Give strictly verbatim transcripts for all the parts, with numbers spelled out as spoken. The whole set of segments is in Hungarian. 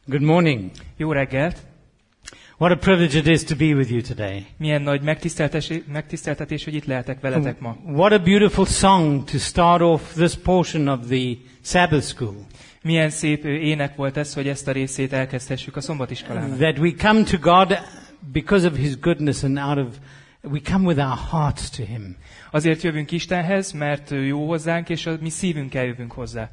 Good morning. Jó reggelt! What a privilege it is to be with you today. Milyen nagy megtiszteltetés, megtiszteltetés, hogy itt lehetek veletek ma. What a beautiful song to start off this portion of the Sabbath school. Milyen szép ének volt ez, hogy ezt a részét elkezdhessük a szombatiskolának. That we come to God because of His goodness and out of we come with our hearts to Him. Azért jövünk Istenhez, mert ő jó hozzánk, és a mi szívünkkel jövünk hozzá.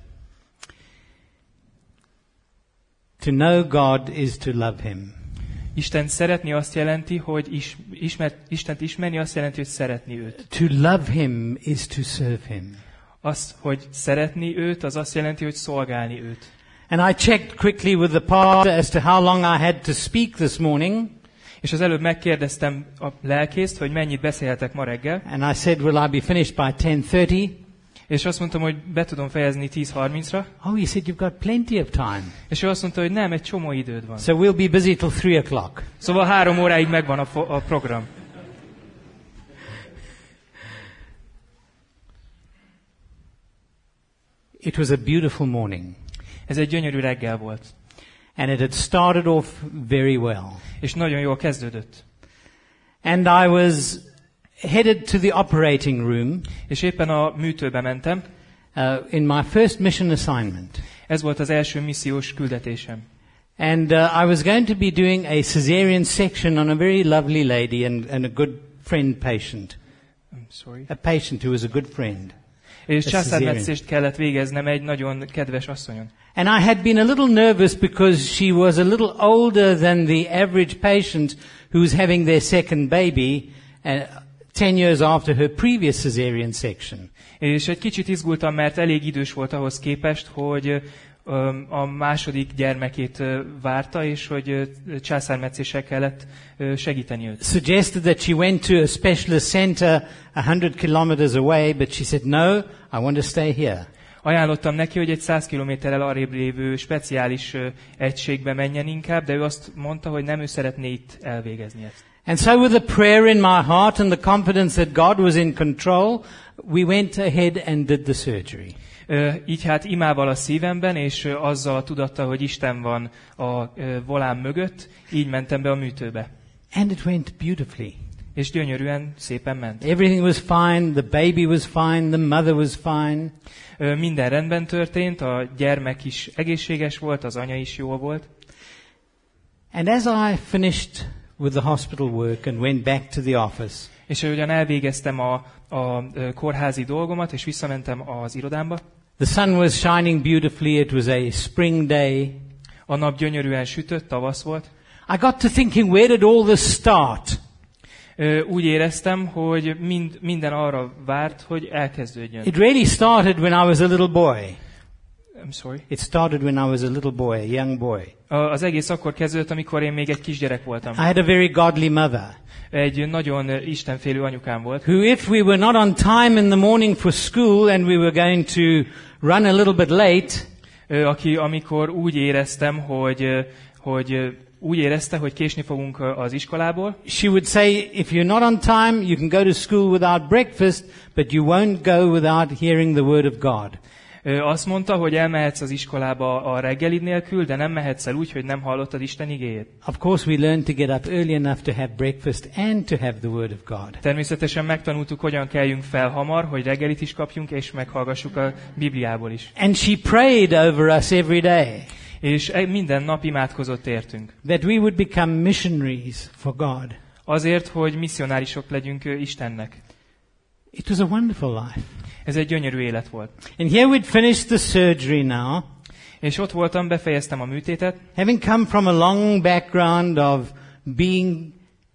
To know God is to love Him. Isten szeretni azt jelenti, hogy is, ismer, Istent ismerni azt jelenti, hogy szeretni őt. To love Him is to serve Him. Az, hogy szeretni őt, az azt jelenti, hogy szolgálni őt. And I checked quickly with the pastor as to how long I had to speak this morning. És az előbb megkérdeztem a lelkészt, hogy mennyit beszélhetek ma reggel. And I said, will I be finished by ten thirty? És azt mondtam, hogy be tudom fejezni tíz harmincra. Oh, he said, you've got plenty of time. És ő azt mondta, hogy nem, egy csomó időd van. So we'll be busy till three o'clock. Szóval három óráig megvan a, fo- a program. It was a beautiful morning. Ez egy gyönyörű reggel volt. And it had started off very well. És nagyon jól kezdődött. And I was headed to the operating room. És éppen a műtőbe mentem. Uh, in my first mission assignment. Ez volt az első missziós küldetésem. And uh, I was going to be doing a cesarean section on a very lovely lady and, and a good friend patient. I'm sorry. A patient who was a good friend. És császármetszést kellett végeznem egy nagyon kedves asszonyon. And I had been a little nervous because she was a little older than the average patient who was having their second baby uh, ten years after her previous cesarean section. És egy kicsit izgultam, mert elég idős volt ahhoz képest, hogy um, a második gyermekét uh, várta, és hogy uh, császármetszéssel kellett uh, segíteni őt. Suggested that she went to a specialist center a hundred kilometers away, but she said, no, I want to stay here. Ajánlottam neki, hogy egy száz kilométerrel arrébb lévő speciális uh, egységbe menjen inkább, de ő azt mondta, hogy nem, ő szeretné itt elvégezni ezt. And so with a prayer in my heart and the confidence that God was in control, we went ahead and did the surgery. Uh, így hát imával a szívemben, és uh, azzal a tudattal, hogy Isten van a uh, volán mögött, így mentem be a műtőbe. And it went beautifully. És gyönyörűen, szépen ment. Everything was fine, the baby was fine, the mother was fine. Uh, minden rendben történt, a gyermek is egészséges volt, az anya is jó volt. And as I finished with the hospital work and went back to the office, és ahogyan elvégeztem a, a kórházi dolgomat, és visszamentem az irodámba. The sun was shining beautifully. It was a spring day. A nap gyönyörűen sütött, tavasz volt. I got to thinking, where did all this start? Úgy éreztem, hogy mind, minden arra várt, hogy elkezdődjön. It really started when I was a little boy. I'm sorry. It started when I was a little boy, a young boy. Az egész akkor kezdődött, amikor én még egy kisgyerek voltam. I had a very godly mother. Egy nagyon istenfélő anyukám volt. Who, if we were not on time in the morning for school and we were going to run a little bit late, aki amikor úgy éreztem, hogy hogy úgy érezte, hogy késni fogunk az iskolából. She would say, if you're not on time, you can go to school without breakfast, but you won't go without hearing the word of God. Azt mondta, hogy elmehetsz az iskolába a reggelid nélkül, de nem mehetsz el úgy, hogy nem hallottad Isten igéjét. Of course, we learned to get up early enough to have breakfast and to have the word of God. Természetesen megtanultuk, hogyan keljünk fel hamar, hogy reggelit is kapjunk, és meghallgassuk a Bibliából is. And she prayed over us every day. És minden nap imádkozott értünk. That we would become missionaries for God. Azért, hogy misszionárisok legyünk Istennek. It was a wonderful life. Ez egy gyönyörű élet volt. And here we'd finished the surgery now. És ott voltam, befejeztem a műtétet. Having come from a long background of being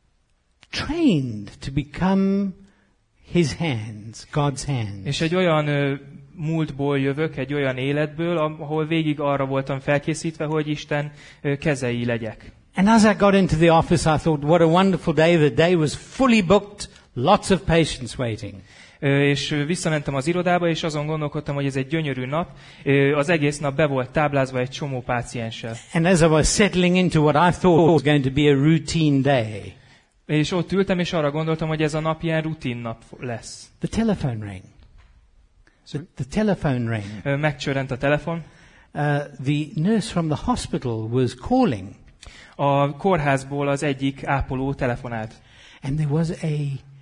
trained to become His hands, God's hands. És egy olyan ö, múltból jövök, egy olyan életből, ahol végig arra voltam felkészítve, hogy Isten ö, kezei legyek. And as I got into the office, I thought, what a wonderful day. The day was fully booked, lots of patients waiting. És visszamentem az irodába, és azon gondolkodtam, hogy ez egy gyönyörű nap. Az egész nap be volt táblázva egy csomó pácienssel. And as I was settling into what I thought was going to be a routine day, és ott ültem, és arra gondoltam, hogy ez a nap ilyen rutin nap lesz. the telephone rang. The, the telephone rang. Megcsörrent a telefon. uh, the nurse from the hospital was calling. A kórházból az egyik ápoló telefonált. And there was a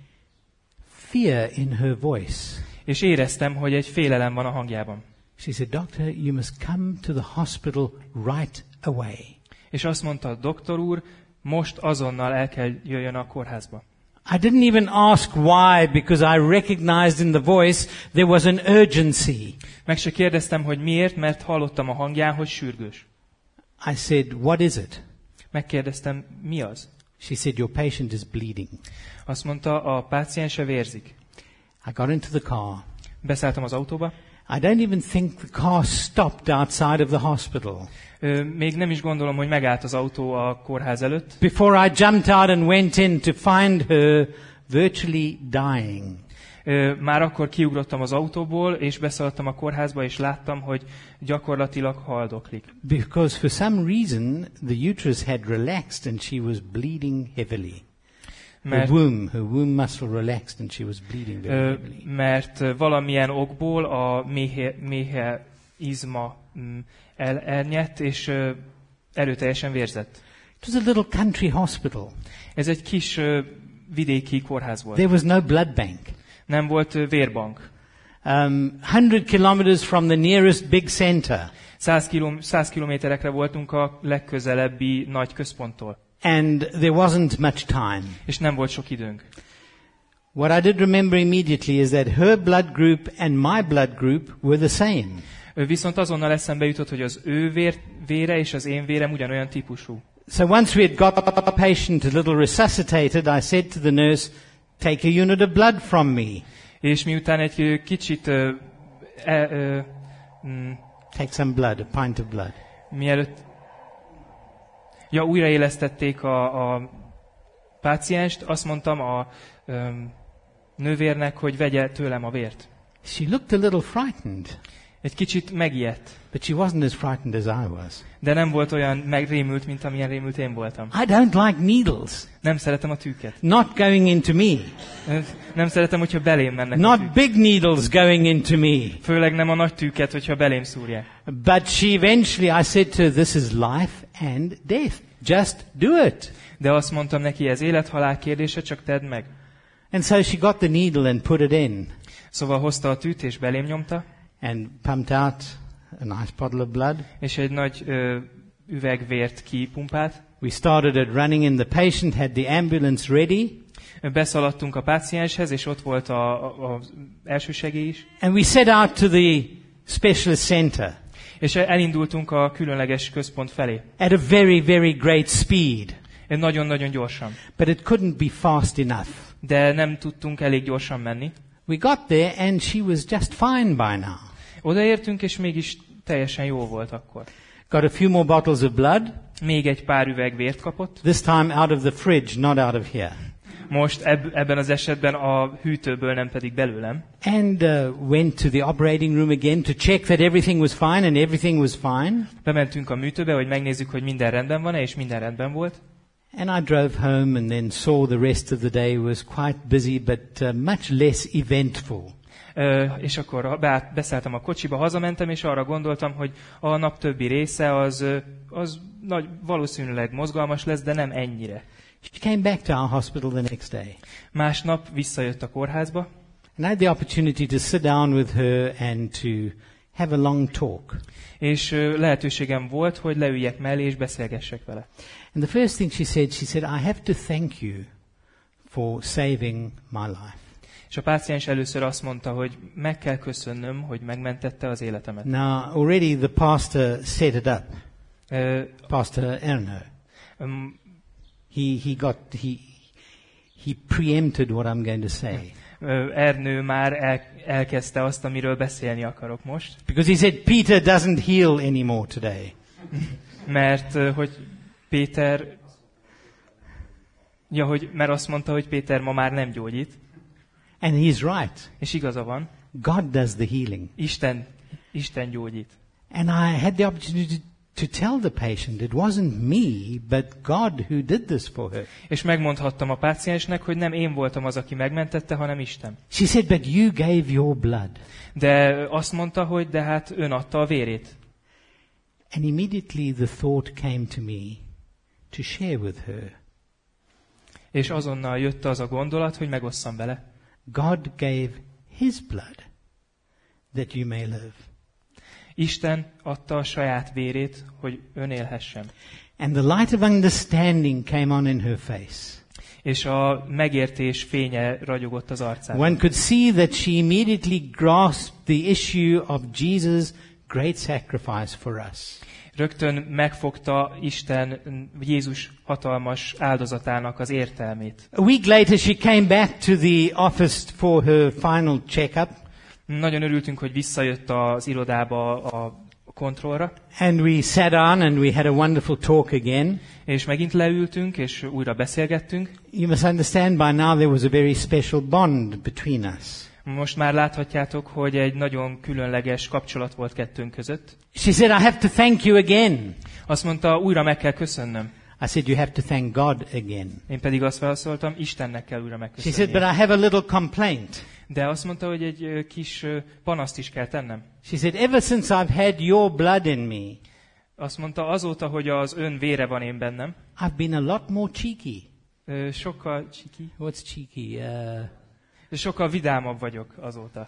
fear in her voice. És éreztem, hogy egy félelem van a hangjában. She said, "Doctor, you must come to the hospital right away." És azt mondta, doktor úr, most azonnal el kell jöjjön a kórházba. I didn't even ask why, because I recognized in the voice there was an urgency. Meg se kérdeztem, hogy miért, mert hallottam a hangján, hogy sürgős. I said, "What is it?" Megkérdeztem, mi az? She said, "Your patient is bleeding." Azt mondta, a páciense vérzik. I got into the car. Beszálltam az autóba. I don't even think the car stopped outside of the hospital. Ö, még nem is gondolom, hogy megállt az autó a kórház előtt. Before I jumped out and went in to find her virtually dying. Ö, már akkor kiugrottam az autóból, és beszaladtam a kórházba, és láttam, hogy gyakorlatilag haldoklik. Because for some reason the uterus had relaxed and she was bleeding heavily. Her Mert, womb, her womb muscle relaxed and she was bleeding very ö, heavily. mert valamilyen okból a méhe, méhe izma mm, el, elnyett, és ö, erőteljesen vérzett. It was a little country hospital. Ez egy kis ö, vidéki kórház volt. There was no blood bank. Nem volt ö, vérbank. Um, one hundred kilometers from the nearest big center. Száz, kilom, száz kilométerekre voltunk a legközelebbi nagy központtól. And there wasn't much time. És nem volt sok időnk. What I did remember immediately is that her blood group and my blood group were the same. Ő viszont azonnal eszembe jutott, hogy az ő vér, vére és az én vérem ugyanolyan típusú. So once we had got the patient a little resuscitated, I said to the nurse, "Take a unit of blood from me." És miután egy ö, kicsit ö, e, ö, mm, Take some blood, a pint of blood. mielőtt ja, újraélesztették a, a pácienst, azt mondtam a ö, nővérnek, hogy vegye tőlem a vért. She looked a little frightened, Egy kicsit megijedt, but she wasn't as frightened as I was. de nem volt olyan megrémült, mint amilyen rémült én voltam. I don't like needles. Nem szeretem a tűket. Not going into me. Nem szeretem, hogyha belém mennek a Not tűk. big needles going into me. Főleg nem a nagy tűket, hogyha belém szúrják. But she eventually, I said to her, "This is life and death. Just do it." De azt mondtam neki, ez élet-halál kérdése, csak tedd meg. And so she got the needle and put it in Szóval hozta a tűt, és belém nyomta, and pumped out a nice bottle of blood. és egy nagy ö, üveg vért kipumpált. We started it running in. The patient had the ambulance ready. Beszaladtunk a pácienshez, és ott volt a, a, a elsősegély is. And we set out to the specialist center És elindultunk a különleges központ felé. at a very, very great speed. Nagyon-nagyon gyorsan. But it couldn't be fast enough. De nem tudtunk elég gyorsan menni. We got there and she was just fine by now. Odaértünk, és mégis teljesen jó volt akkor. Got a few more bottles of blood, Még egy pár üveg vért kapott. this time out of the fridge, not out of here. Most eb- ebben az esetben a hűtőből, nem pedig belőlem. And uh, went to the operating room again to check that everything was fine, and everything was fine. Bementünk a műtőbe, hogy megnézzük, hogy minden rendben van-e, és minden rendben volt. And I drove home and then saw the rest of the day was quite busy, but uh, much less eventful. Ö, és akkor be- beszálltam a kocsiba, hazamentem, és arra gondoltam, hogy a nap többi része az, ö, az nagy, valószínűleg mozgalmas lesz, de nem ennyire. She came back to our hospital the next day. Másnap visszajött a kórházba, And I had the opportunity to sit down with her and to have a long talk. és ö, lehetőségem volt, hogy leüljek mellé, és beszélgessek vele. And the first thing she said, she said, "I have to thank you for saving my life." És a páciens először azt mondta, hogy meg kell köszönnöm, hogy megmentette az életemet. Now, already the pastor set it up. Ö, Pastor Erno. um, He, he got, he, he preempted what I'm going to say. ö, Ernő már el, elkezdte azt, amiről beszélni akarok most. Because he said, "Peter doesn't heal anymore today." Mert ö, hogy Péter, ja, hogy, mert azt mondta, hogy Péter ma már nem gyógyít, And he's right. és igaza van, God does the healing. Isten, Isten gyógyít. And I had the opportunity to tell the patient it wasn't me, but God who did this for her. És megmondhattam a páciensnek, hogy nem én voltam az, aki megmentette, hanem Isten. She said, "But you gave your blood." De azt mondta, hogy de hát ön adta a vérét. And immediately the thought came to me to share with her. És azonnal jött az a gondolat, hogy megosszam vele. God gave his blood that you may live. Isten adta a saját vérét, hogy ön élhessen. And the light of understanding came on in her face. És a megértés fénye ragyogott az arcán. One could see that she immediately grasped the issue of Jesus' great sacrifice for us. Rögtön megfogta Isten Jézus hatalmas áldozatának az értelmét. A week later she came back to the office for her final checkup. Nagyon örültünk, hogy visszajött az irodába a kontrollra. And we sat down and we had a wonderful talk again. És megint leültünk, és újra beszélgettünk. You must understand by now there was a very special bond between us. Most már láthatjátok, hogy egy nagyon különleges kapcsolat volt kettőnk között. She said, I have to thank you again. Azt mondta, újra meg kell köszönnöm. I said, you have to thank God again. Én pedig azt válaszoltam, Istennek kell újra She megköszönni. said, but I have a little complaint. De azt mondta, hogy egy ö, kis ö, panaszt is kell tennem. She said, ever since I've had your blood in me, Azt mondta, azóta, hogy az ön vére van én bennem, I've been a lot more cheeky. ö, sokkal csiki, What's cheeky? Uh, sokkal vidámabb vagyok azóta.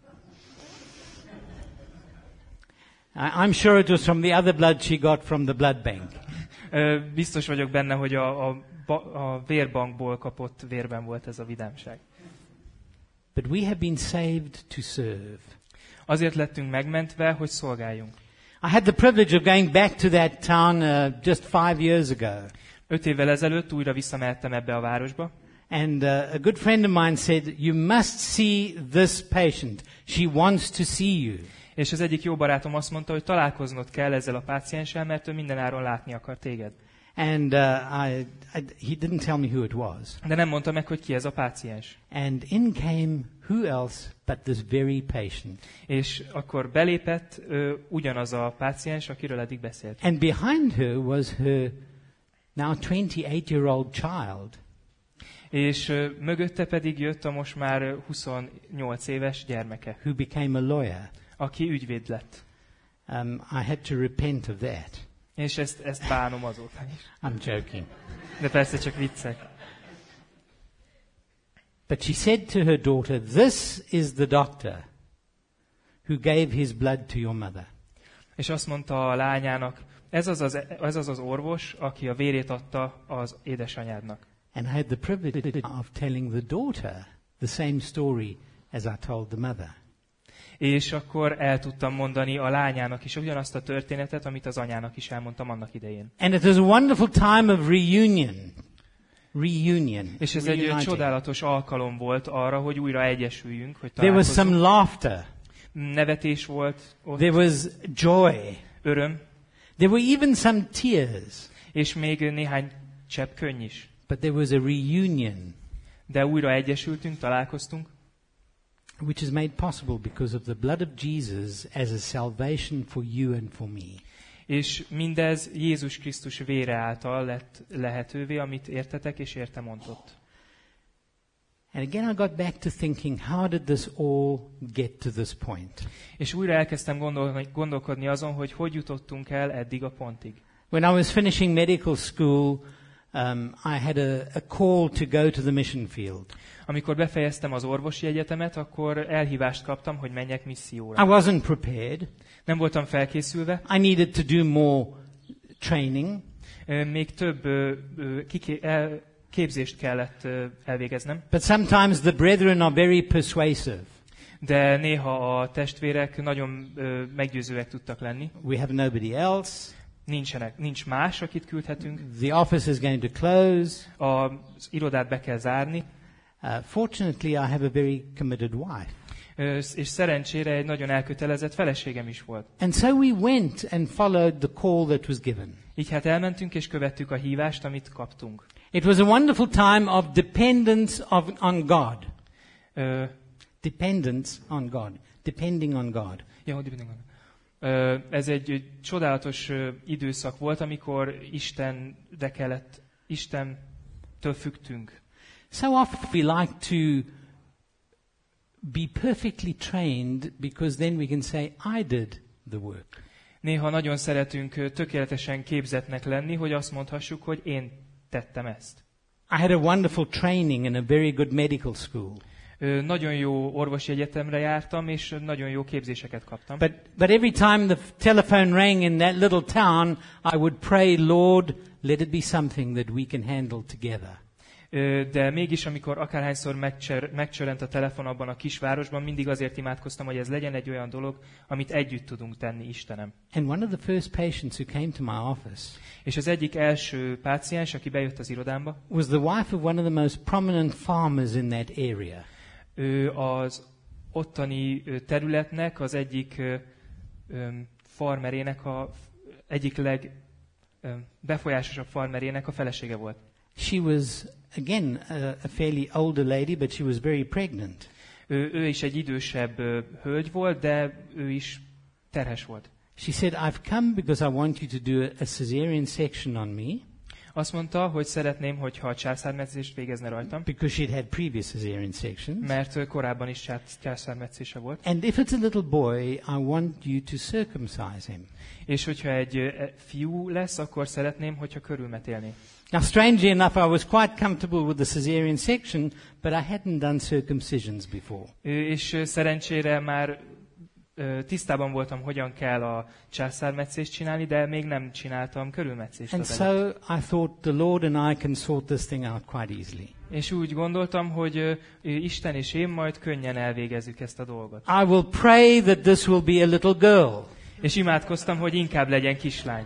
I- I'm sure it was from the other blood she got from the blood bank. Ö, biztos vagyok benne, hogy a, a, ba- a vérbankból kapott vérben volt ez a vidámság. But we have been saved to serve. Azért lettünk megmentve, hogy szolgáljunk. I had the privilege of going back to that town uh, just five years ago. Öt évvel ezelőtt újra visszamehettem ebbe a városba, And uh, a good friend of mine said, you must see this patient. She wants to see you. és az egyik jó barátom azt mondta, hogy találkoznod kell ezzel a pácienssel, mert ő mindenáron látni akar téged. And uh, I, I, he didn't tell me who it was. De nem mondta meg, hogy ki ez a páciens. And in came who else but this very patient. És akkor belépett ö, ugyanaz a páciens, akiről eddig beszélt. And behind her was her now twenty-eight-year-old child. És ö, mögötte pedig jött a most már huszonnyolc éves gyermeke, who became a lawyer. aki ügyvéd lett. Um, I had to repent of that. És ezt, ezt bánom azóta is. I'm joking. De persze csak viccek. But she said to her daughter, this is the doctor who gave his blood to your mother. És azt mondta a lányának, ez az az, ez az az orvos, aki a vérét adta az édesanyádnak. And I had the privilege of telling the daughter the same story as I told the mother. És akkor el tudtam mondani a lányának is ugyanazt a történetet, amit az anyának is elmondtam annak idején. And it was a wonderful time of reunion. Reunion. És ez egy Reuniting. csodálatos alkalom volt arra, hogy újra egyesüljünk, hogy There was some találkozzunk. laughter. Nevetés volt ott, There was joy. öröm, There were even some tears. és még néhány csepp könny is. But there was a reunion De újra egyesültünk, találkoztunk, which is made possible because of the blood of Jesus as a salvation for you and for me. és mindez Jézus Krisztus vére által lett lehetővé, amit értetek és értem mondott. And again I got back to thinking, how did this all get to this point? És újra elkezdtem gondolni, gondolkodni azon, hogy hogy jutottunk el eddig a pontig. When I was finishing medical school, um, I had a, a call to go to the mission field. Amikor befejeztem az orvosi egyetemet, akkor elhívást kaptam, hogy menjek I misszióra. wasn't prepared. Nem voltam felkészülve, I needed to do more training. ö, még több ö, ö, kiké- el- képzést kellett ö, elvégeznem, But sometimes the brethren are very persuasive. de néha a testvérek nagyon ö, meggyőzőek tudtak lenni. We have nobody else. Nincsenek, nincs más, akit küldhetünk. The office is going to close. Az irodát be kell zárni, Uh, fortunately, I have a very committed wife. ö, és szerencsére egy nagyon elkötelezett feleségem is volt. And so we went and followed the call that was given. Így hát elmentünk és követtük a hívást, amit kaptunk. It was a wonderful time of dependence of, on God. Ö, Dependence on God. Depending on God. Ja, hogy mindig van. Ö, Ez egy ö, csodálatos ö, időszak volt, amikor Istenre kellett, Istentől függtünk. So often we like to be perfectly trained because then we can say, I did the work. Néha nagyon szeretünk tökéletesen képzettnek lenni, hogy azt mondhassuk, hogy én tettem ezt. I had a wonderful training in a very good medical school. Nagyon jó orvosi egyetemre jártam, és nagyon jó képzéseket kaptam. But, but every time the telephone rang in that little town, I would pray, Lord, let it be something that we can handle together. De mégis, amikor akárhányszor megcser, megcsörrent a telefon abban a kisvárosban, mindig azért imádkoztam, hogy ez legyen egy olyan dolog, amit együtt tudunk tenni, Istenem. And one of the first patients who came to my office És az egyik első páciens, aki bejött az irodámba, was the wife of one of the most prominent farmers in that area. Ő az ottani területnek az egyik farmerének, a egyik legbefolyásosabb farmerének a felesége volt. She was, again, a, a fairly older lady, but she was very pregnant. Ő, ő is egy idősebb hölgy volt, de ő is terhes volt. She said, I've come because I want you to do a cesarean section on me. Azt mondta, hogy szeretném, hogyha a császármetszést végezne rajtam. Because she'd had previous cesarean sections. Mert korábban is császármetszése volt. And if it's a little boy, I want you to circumcise him. És hogyha egy fiú lesz, akkor szeretném, hogyha körülmetélné. Now, strangely enough, I was quite comfortable with the cesarean section, but I hadn't done circumcisions before. És szerencsére már tisztában voltam, hogyan kell a császármetszést csinálni, de még nem csináltam körülmetszést. And so I thought the Lord and I can sort this thing out quite easily. És úgy gondoltam, hogy Isten és én majd könnyen elvégezzük ezt a dolgot. I will pray that this will be a little girl. És imádkoztam, hogy inkább legyen kislány.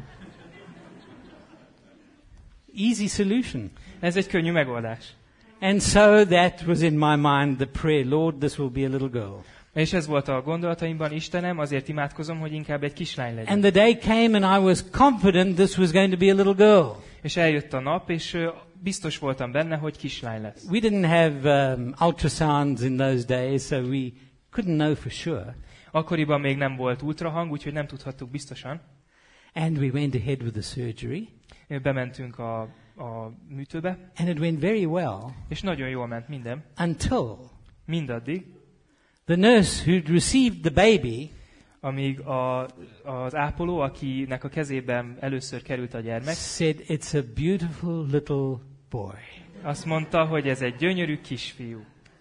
Easy solution. Ez egy könnyű megoldás. And so that was in my mind the prayer, Lord, this will be a little girl. És ez volt a gondolataimban, Istenem, azért imádkozom, hogy inkább egy kislány legyen. And the day came and I was confident this was going to be a little girl. És eljött a nap, és biztos voltam benne, hogy kislány lesz. We didn't have um, ultrasounds in those days, so we couldn't know for sure. Akkoriban még nem volt ultrahang, úgyhogy nem tudhattuk biztosan. And we went ahead with the surgery. Bementünk a, a műtőbe. And it went very well. És nagyon jól ment minden. Until mindaddig, the nurse who'd received the baby, amíg a, az ápoló, akinek a kezében először került a gyermek, said, it's a beautiful little boy. Azt mondta, hogy ez egy gyönyörű kisfiú.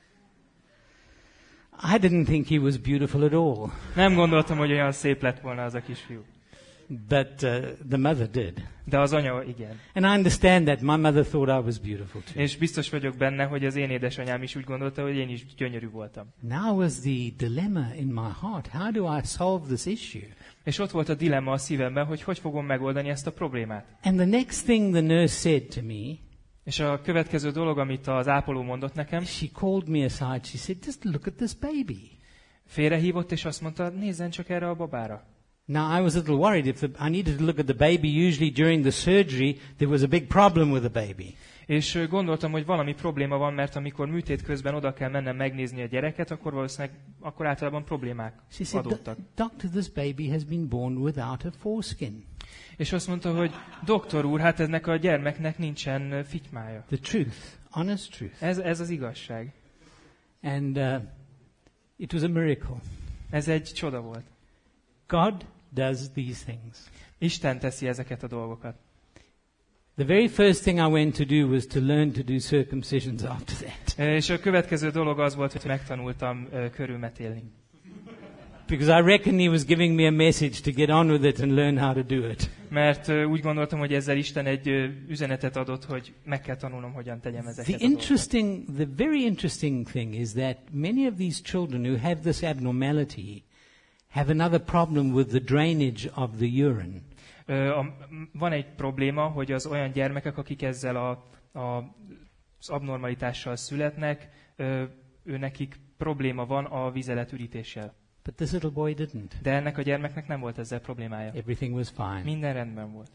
I didn't think he was beautiful at all. Nem gondoltam, hogy olyan szép lett volna az a kisfiú. But uh, the mother did. De az anya igen. And I understand that. My mother thought I was beautiful too. És biztos vagyok benne, hogy az én édesanyám is úgy gondolta, hogy én is gyönyörű voltam. Now was the dilemma in my heart. How do I solve this issue? És ott volt a dilemma a szívemben, hogy hogy fogom megoldani ezt a problémát. And the next thing the nurse said to me, és a következő dolog, amit az ápoló mondott nekem, she called me aside. She said, just look at this baby. Félrehívott, és azt mondta, nézzen csak erre a babára. Now, I was a little worried. If the, I needed to look at the baby, usually during the surgery, there was a big problem with the baby. És gondoltam, hogy valami probléma van, mert amikor műtét közben oda kell mennem megnézni a gyereket, akkor valószínűleg akkor általában problémák She said, adottak. Doctor, this baby has been born without a foreskin. És azt mondta, hogy doktor úr, hát ennek a gyermeknek nincsen fitymája. The truth, honest truth. Ez, ez az igazság. And uh, it was a miracle. Ez egy csoda volt. God does these things. Isten teszi ezeket a dolgokat. The very first thing I went to do was to learn to do circumcisions after that. És a következő dolog az volt, hogy megtanultam uh, körülmetélni. Because I reckon he was giving me a message to get on with it and learn how to do it. Mert uh, úgy gondoltam, hogy ezzel Isten egy uh, üzenetet adott, hogy meg kell tanulnom, hogyan tegyem ezeket The a interesting, the very interesting thing is that many of these children who have this abnormality have another problem with the drainage of the urine. Uh, a, van egy probléma, hogy az olyan gyermekek, akik ezzel a, a, az abnormalitással születnek, uh, ő nekik probléma van a vizeletürítéssel. But this little boy didn't. De ennek a gyermeknek nem volt ezzel problémája. Everything was fine. Minden rendben volt.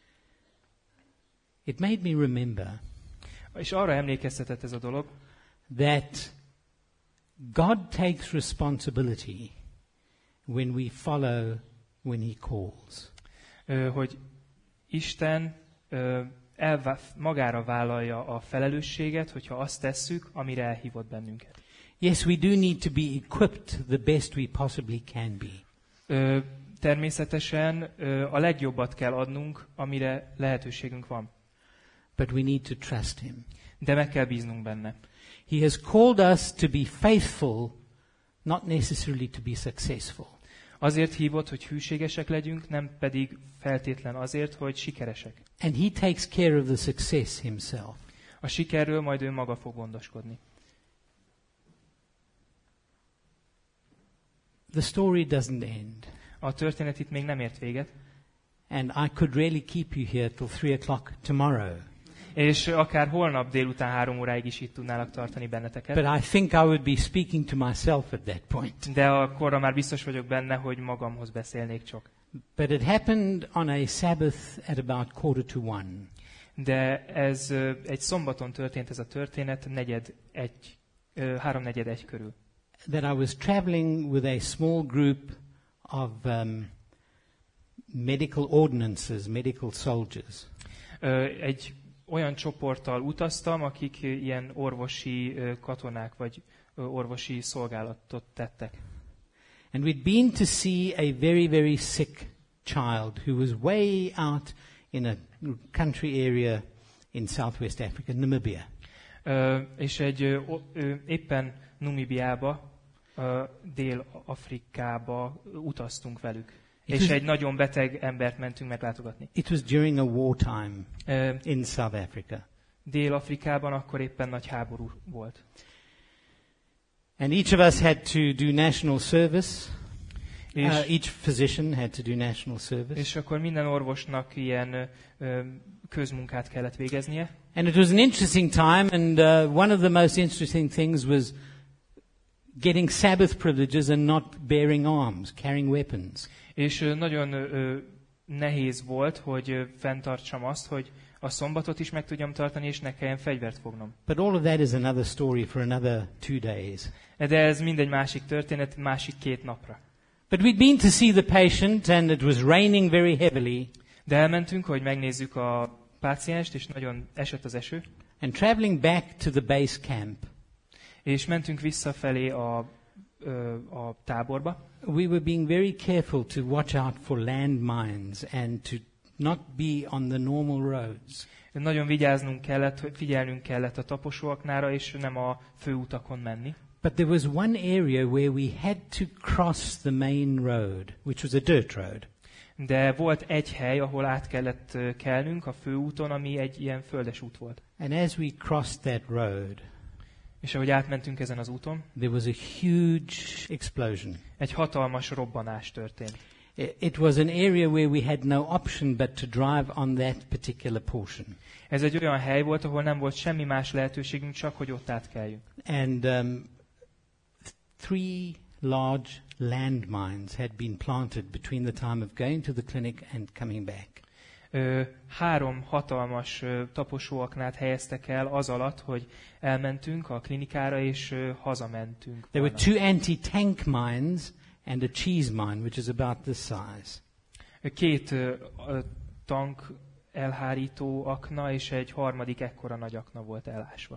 It made me remember És arra emlékeztetett ez a dolog, that God takes responsibility when we follow when he calls. uh, hogy Isten uh, elvá- magára vállalja a felelősséget, hogyha azt tesszük, amire elhívott bennünket. Yes, we do need to be equipped the best we possibly can be. Ö, természetesen a legjobbat kell adnunk, amire lehetőségünk van. But we need to trust him. De meg kell bíznunk benne. He has called us to be faithful, not necessarily to be successful. Azért hívott, hogy hűségesek legyünk, nem pedig feltétlen azért, hogy sikeresek. And he takes care of the success himself. A sikerről majd ő maga fog gondoskodni. The story doesn't end. A történet itt még nem ért véget. And I could really keep you here till three o'clock tomorrow. És akár holnap délután három óráig is itt tudnálak tartani benneteket. But I think I would be speaking to myself at that point. De akkorra már biztos vagyok benne, hogy magamhoz beszélnék csak. But it happened on a Sabbath at about quarter to one. De ez ö, egy szombaton történt ez a történet, negyed egy, ö, háromnegyed egy körül. That I was traveling with a small group of um, medical ordinances, medical soldiers. Ö, egy olyan csoporttal utaztam, akik ilyen orvosi ö, katonák vagy ö, orvosi szolgálatot tettek. And we'd been to see a very, very sick child who was way out in a country area in southwest Africa, Namibia. Ö, és egy ö, ö, éppen Namibiába, ö, Dél-Afrikába utaztunk velük. It És was- egy nagyon beteg embert mentünk meglátogatni. It was during a wartime Ö, in South Africa. Dél-Afrikában akkor éppen nagy háború volt. And each of us had to do national service. És, Uh, each physician had to do national service. és akkor minden orvosnak ilyen ö, ö, közmunkát kellett végeznie. And it was an interesting time, and uh, one of the most interesting things was getting Sabbath privileges and not bearing arms, carrying weapons. És ö, nagyon ö, ö, nehéz volt, hogy ö, fenntartsam azt, hogy a szombatot is meg tudjam tartani, és ne kelljen fegyvert fognom. But all of that is another story for another two days. De ez mindegy másik történet, másik két napra. But we'd been to see the patient, and it was raining very heavily. De elmentünk, hogy megnézzük a pácienst, és nagyon esett az eső, And traveling back to the base camp, és mentünk visszafelé a, ö, a táborba, we were being very careful to watch out for landmines and to not be on the normal roads. nagyon vigyáznunk kellett, hogy figyelnünk kellett a taposóaknára, és nem a főutakon menni. But there was one area where we had to cross the main road, which was a dirt road. De volt egy hely, ahol át kellett ö, kelnünk a főúton, ami egy ilyen földes út volt. And as we crossed that road, És ahogy átmentünk ezen az úton, there was a huge explosion. egy hatalmas robbanás történt. I- It was an area where we had no option but to drive on that particular portion. Ez egy olyan hely volt, ahol nem volt semmi más lehetőségünk, csak hogy ott átkeljünk. And um, th- three large landmines had been planted between the time of going to the clinic and coming back. Ö, három hatalmas ö, taposóaknát helyeztek el az alatt, hogy elmentünk a klinikára, és ö, hazamentünk. There were volna. two anti-tank mines and a cheese mine, which is about this size. Két ö, ö, tank elhárító akna, és egy harmadik ekkora nagy akna volt elásva.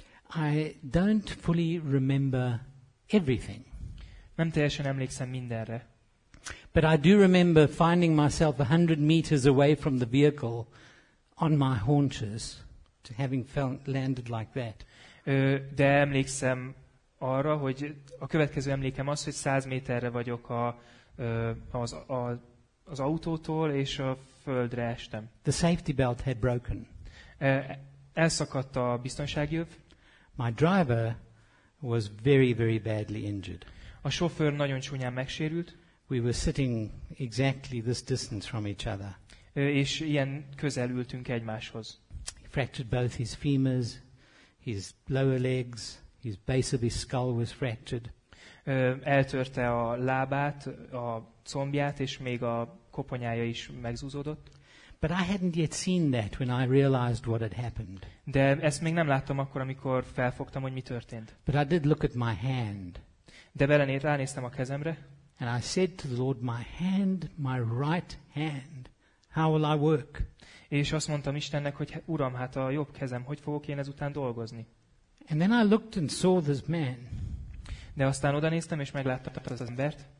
I don't fully remember everything, Nem teljesen emlékszem mindenre, but I do remember finding myself a hundred meters away from the vehicle on my haunches, to having fell, landed like that. Ö, de emlékszem arra, hogy a következő emlékem az, hogy száz méterre vagyok a, ö, az, a, az autótól, és a földre estem. The safety belt had broken. Ö, Elszakadt a biztonsági öv, My driver was very, very badly injured. a sofőr nagyon csúnyán megsérült, We were sitting exactly this distance from each other. ö, és ilyen közel ültünk egymáshoz. He fractured both his femurs, his lower legs, his base of his skull was fractured. Ö, Eltörte a lábát, a combját, és még a koponyája is megzúzódott. But I hadn't yet seen that when I realized what had happened. De ezt még nem láttam akkor, amikor felfogtam, hogy mi történt. But I did look at my hand, De belené, ránéztem a kezemre, and I said to the Lord, my hand, my right hand, how will I work? és azt mondtam Istennek, hogy Uram, hát a jobb kezem, hogy fogok én ezután dolgozni? And then I looked and saw this man, De aztán oda néztem, és megláttam az embert,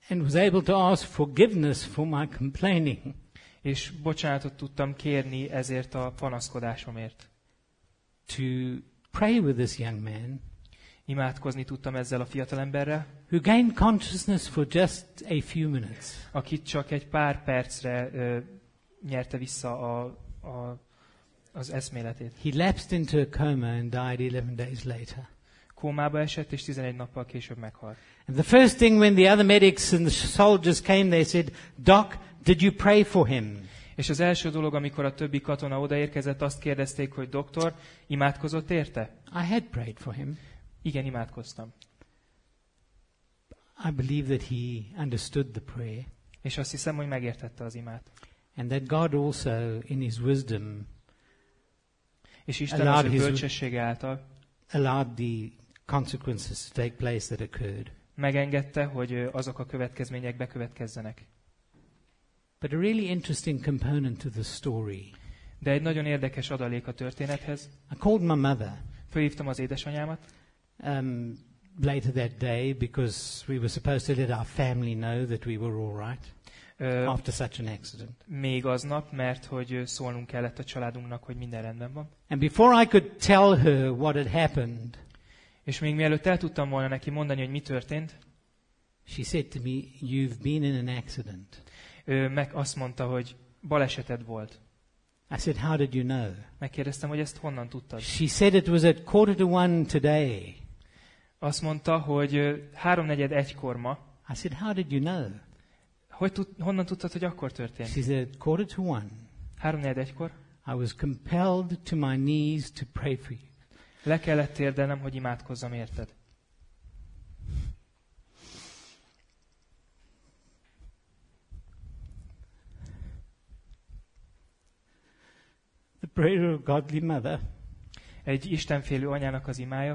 and was able to ask forgiveness for my complaining. És bocsánatot tudtam kérni ezért a panaszkodásomért. To pray with this young man, Imádkozni tudtam ezzel a fiatalemberrel, who gained consciousness for just a few minutes. akit csak egy pár percre ö, nyerte vissza a, a, az eszméletét. He lapsed into a coma and died eleven days later. Kómába esett, és tizenegy nappal később meghalt. And the first thing when the other medics and the soldiers came, they said, "Doc, did you pray for him?" És az első dolog, amikor a többi katona odaérkezett, azt kérdezték, hogy doktor, imádkozott érte? I had prayed for him. Igen, imádkoztam. I believe that he understood the prayer, És azt hiszem, hogy megértette az imát. and that God also, in his wisdom, És Isten Allowed az ő his- bölcsessége által allowed the consequences to take place that occurred. megengedte, hogy ö, azok a következmények bekövetkezzenek. But a really interesting component to the story. De egy nagyon érdekes adalék a történethez. I called my mother Fölhívtam az édesanyámat, um, later that day because we were supposed to let our family know that we were all right ö, after such an accident. még aznap, mert hogy ö, szólnunk kellett a családunknak, hogy minden rendben van. And before I could tell her what had happened, És még mielőtt el tudtam volna neki mondani, hogy mi történt, she said to me, "You've been in an accident." ő meg azt mondta, hogy baleseted volt. I said, "How did you know?" Megkérdeztem, hogy ezt honnan tudtad. She said it was at quarter to one today. Azt mondta, hogy ö, háromnegyed egykor ma. I said, "How did you know?" Hogy tud, honnan tudtad, hogy akkor történt? She said, "Quarter to one. Háromnegyed egykor. I was compelled to my knees to pray for you." Le kellett térdelnem, hogy imádkozzam érted. The prayer of a godly mother. Egy istenfélő anyának az imája.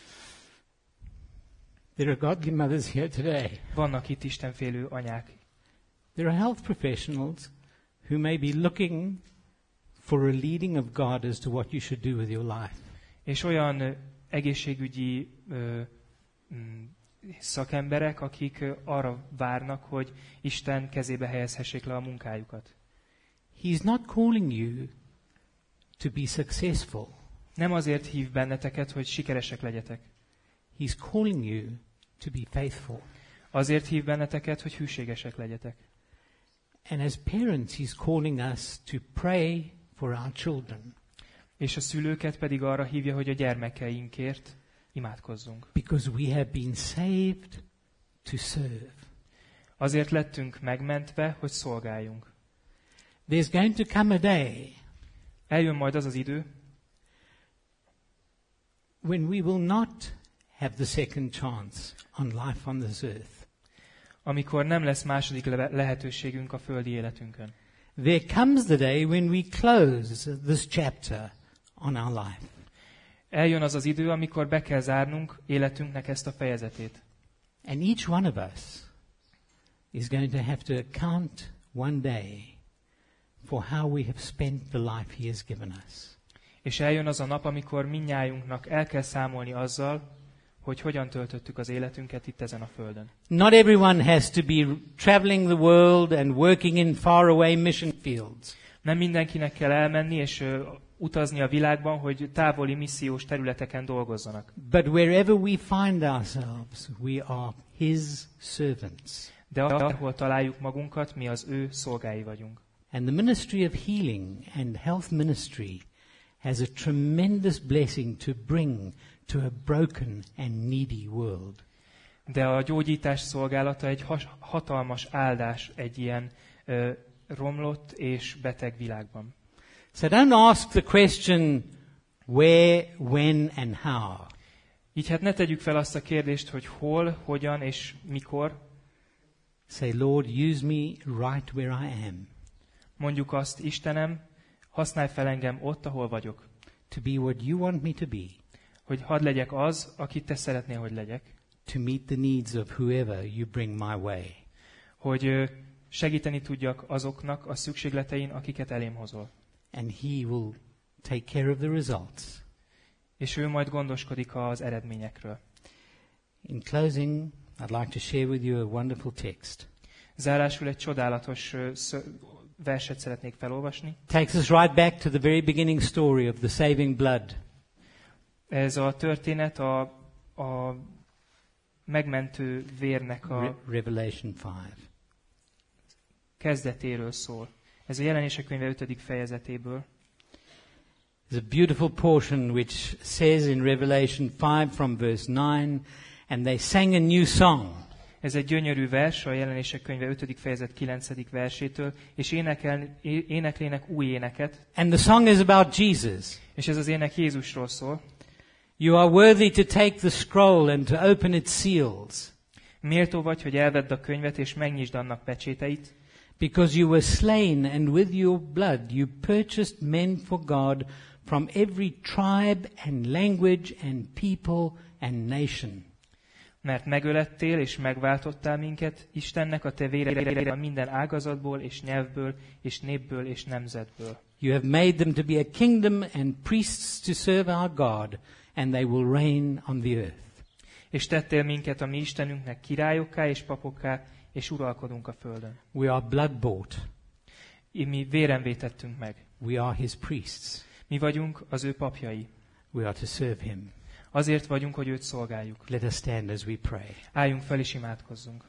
There are godly mothers here today. Vannak itt istenfélő anyák. There are health professionals who may be looking for a leading of God as to what you should do with your life. És olyan ö, egészségügyi ö, mm, szakemberek, akik ö, arra várnak, hogy Isten kezébe helyezhessék le a munkájukat. He's not calling you to be successful. Nem azért hív benneteket, hogy sikeresek legyetek. He's calling you to be faithful. Azért hív benneteket, hogy hűségesek legyetek. And as parents, he's calling us to pray for our children. És a szülőket pedig arra hívja, hogy a gyermekeinkért imádkozzunk. Because we have been saved to serve. Azért lettünk megmentve, hogy szolgáljunk. There's going to come a day Eljön majd az az idő, when we will not have the second chance on life on this earth. amikor nem lesz második le- lehetőségünk a földi életünkön. There comes the day when we close this chapter on our life. Eljön az az idő, amikor be kell zárnunk életünknek ezt a fejezetét. And each one of us is going to have to account one day for how we have spent the life he has given us. És eljön az a nap, amikor mindnyájunknak el kell számolni azzal, hogy hogyan töltöttük az életünket itt ezen a földön. Not everyone has to be traveling the world and working in faraway mission fields. Nem mindenkinek kell elmenni és ö, utazni a világban, hogy távoli missziós területeken dolgozzanak. But wherever we find ourselves, we are his servants. De ahol találjuk magunkat, mi az ő szolgái vagyunk. And the ministry of healing and health ministry has a tremendous blessing to bring to a broken and needy world. De a gyógyítás szolgálata egy has, hatalmas áldás egy ilyen ö, romlott és beteg világban. So don't ask the question where, when and how. Így hát ne tegyük fel azt a kérdést, hogy hol, hogyan és mikor. Say, Lord, use me right where I am Mondjuk azt, Istenem, használj fel engem ott, ahol vagyok. to be what you want me to be, Hogy hadd legyek az, akit te szeretnél, hogy legyek. to meet the needs of whoever you bring my way. Hogy ö, segíteni tudjak azoknak a szükségletein, akiket elém hozol. And he will take care of the results. És ő majd gondoskodik az eredményekről. In closing, I'd like to share with you a wonderful text. Zárásul egy csodálatos uh, sz- verset szeretnék felolvasni. Takes us right back to the very beginning story of the saving blood. Ez a történet a, a megmentő vérnek a Re- Revelation five. kezdetéről szól. Ez a Jelenések könyve ötödik fejezetéből. There's a beautiful portion which says in Revelation five from verse nine, and they sang a new song. Ez egy gyönyörű vers a Jelenések könyve ötödik fejezet kilencedik versétől, és énekel, éneklének új éneket. And the song is about Jesus. És ez az ének Jézusról szól. You are worthy to take the scroll and to open its seals, Méltó vagy, hogy elvedd a könyvet és megnyisd annak pecséteit, because you were slain, and with your blood you purchased men for God from every tribe and language and people and nation. mert megölettél és megváltottál minket Istennek a te véredre minden ágazatból és nyelvből és népből és nemzetből. You have made them to be a kingdom and priests to serve our God, and they will reign on the earth. És tettél minket a mi Istenünknek királyokká és papokká, és uralkodunk a földön. We are blood bought. Mi véren vétettünk meg. We are his priests. Mi vagyunk az ő papjai. We are to serve him. Azért vagyunk, hogy őt szolgáljuk. Let us stand as we pray. Álljunk fel és imádkozzunk.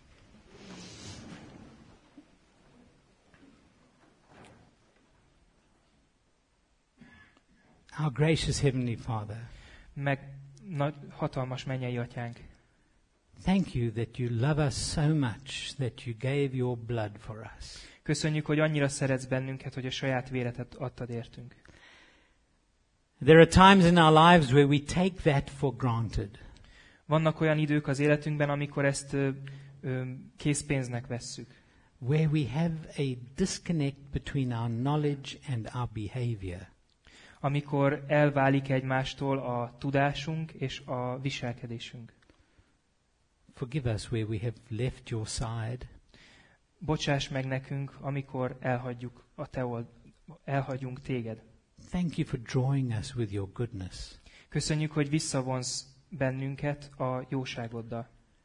Our gracious Heavenly Father, Meg nagy, hatalmas mennyei atyánk, thank you that you love us so much that you gave your blood for us. köszönjük, hogy annyira szeretsz bennünket, hogy a saját véretet adtad értünk. There are times in our lives where we take that for granted. Vannak olyan idők az életünkben, amikor ezt ö, ö, készpénznek vesszük. Where we have a disconnect between our knowledge and our behavior. Amikor elválik egymástól a tudásunk és a viselkedésünk. Forgive us where we have left your side. Bocsáss meg nekünk, amikor elhagyjuk a te old, elhagyunk téged. Thank you for drawing us with your goodness. Köszönjük, hogy visszavonsz bennünket a jóságoddal.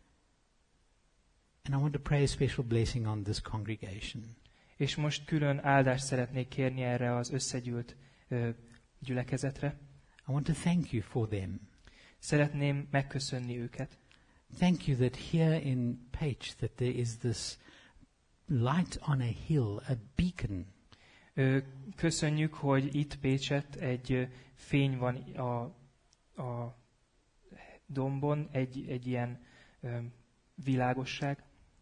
And I want to pray a special blessing on this congregation. És most külön áldást szeretnék kérni erre az összegyűlt ö, gyülekezetre. I want to thank you for them. Szeretném megköszönni őket. Thank you that here in Page that there is this light on a hill, a beacon. Ö, köszönjük, hogy itt Pécsett egy ö, fény van a, a dombon, egy, egy ilyen ö, világosság.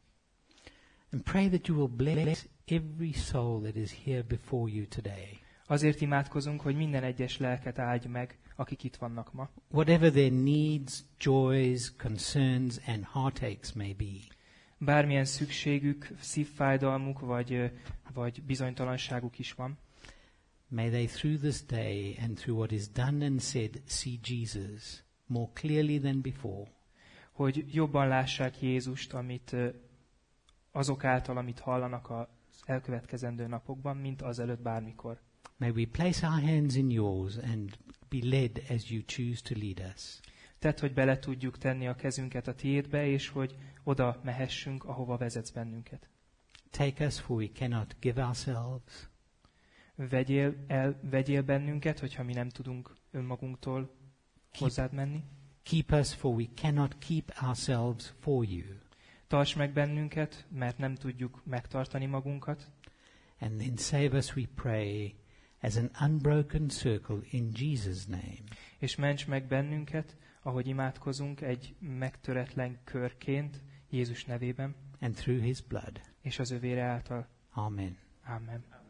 And pray that you will bless every soul that is here before you today. Azért imádkozunk, hogy minden egyes lelket áldj meg, akik itt vannak ma. Whatever their needs, joys, concerns and heartaches may be. Bármilyen szükségük, szívfájdalmuk vagy, vagy bizonytalanságuk is van. May they through this day and through what is done and said see Jesus more clearly than before. Hogy jobban lássák Jézust, amit azok által, amit hallanak az elkövetkezendő napokban, mint azelőtt bármikor. May we place our hands in yours and be led as you choose to lead us. Tedd, hogy bele tudjuk tenni a kezünket a tiédbe, és hogy oda mehessünk, ahova vezetsz bennünket. Take us, for we cannot give ourselves. Vegyél, el, vegyél bennünket, hogyha mi nem tudunk önmagunktól hozzád menni. Keep us, for we cannot keep ourselves for you. Tarts meg bennünket, mert nem tudjuk megtartani magunkat. And then save us, we pray, as an unbroken circle in Jesus' name. És ments meg bennünket, ahogy imádkozunk, egy megtöretlen körként Jézus nevében, And through his blood. és az ő vére által. Amen. Amen.